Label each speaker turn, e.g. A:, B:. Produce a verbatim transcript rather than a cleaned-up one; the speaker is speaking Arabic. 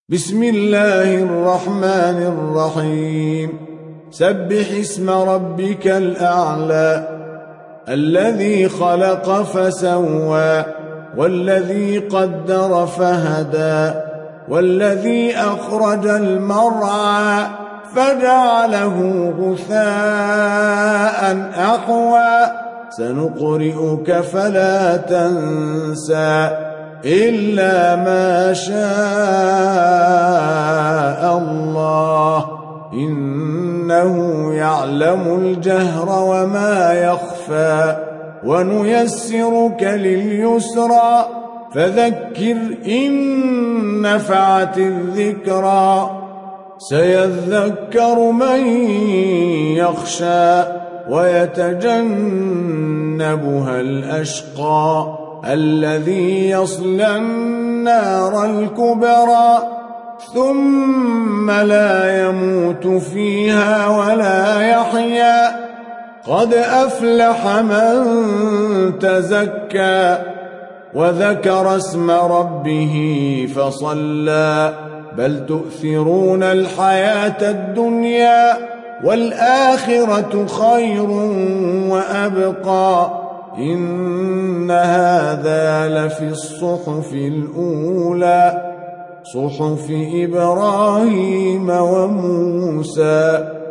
A: بسم الله الرحمن الرحيم سبح اسم ربك الأعلى الذي خلق فسوى والذي قدر فهدى والذي أخرج المرعى فجعله غثاء أحوى سنقرئك فلا تنسى إلا ما شاء الله إنه يعلم الجهر وما يخفى ونيسرك لليسرى فذكر إن نفعت الذكرى سيذكر من يخشى ويتجنبها الأشقى الذي يصلى النار الكبرى ثم لا يموت فيها ولا يحيا قد أفلح من تزكى وذكر اسم ربه فصلى بل تؤثرون الحياة الدنيا والآخرة خير وأبقى إن هذا لفي الصحف الأولى صحف إبراهيم وموسى.